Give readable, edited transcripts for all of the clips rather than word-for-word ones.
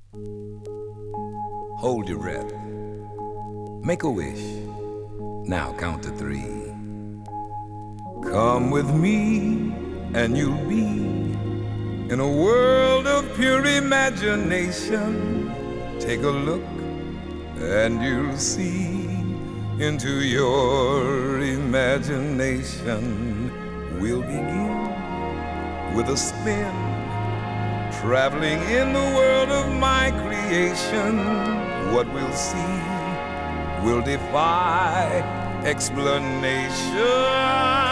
Hold your breath. Make a wish. Now count to 3. Come with me and you'll be in a world of pure imagination. Take a look and you'll see into your imagination. We'll begin with a spin, traveling in the world of my creation. What we'll see will defy explanation.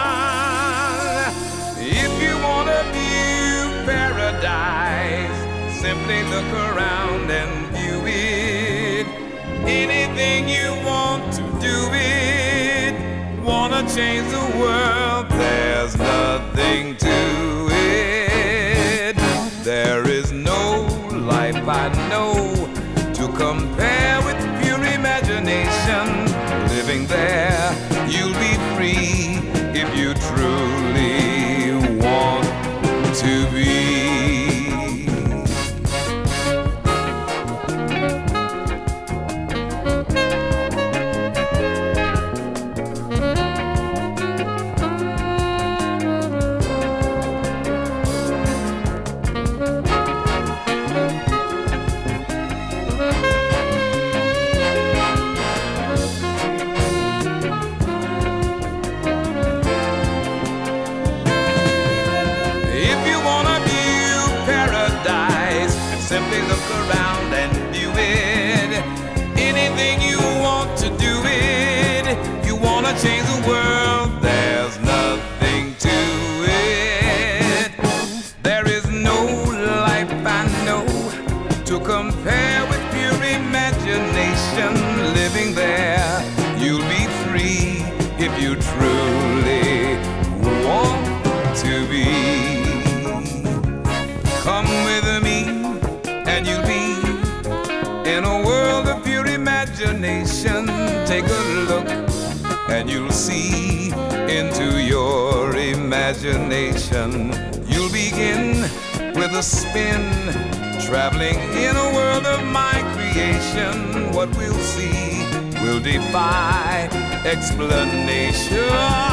If you want to view paradise, simply look around and view it. Anything you want to do it. Wanna change the world, there's nothing to it. There is no life I know to compare with pure imagination. Living there, you'll be free if you truly want to be. Simply look around and view it. Anything you want to do it. You want to change the world, there's nothing to it. There is no life I know to compare with pure imagination. Living there, you'll be free if you truly want to be. Come with me and you'll be in a world of pure imagination. Take a look and you'll see into your imagination. You'll begin with a spin, traveling in a world of my creation. What we'll see will defy explanation.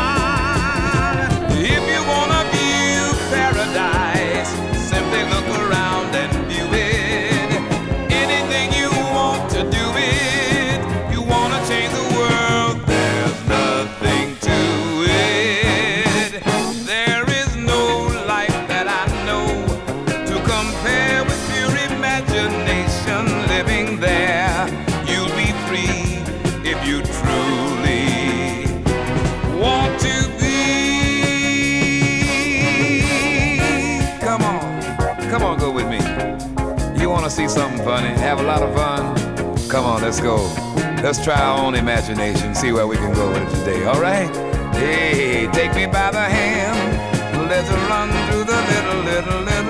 If you wanna view paradise, simply look around and view it. Anything you want to do it. You want to change the world, there's nothing to it. There is no life that I know to compare with pure imagination. Living there, you'll be free if you truly want to be. Come on, go with me. You want to see something funny, have a lot of fun? Come on, let's go. Let's try our own imagination, see where we can go with it today, all right? Hey, take me by the hand. Let's run through the little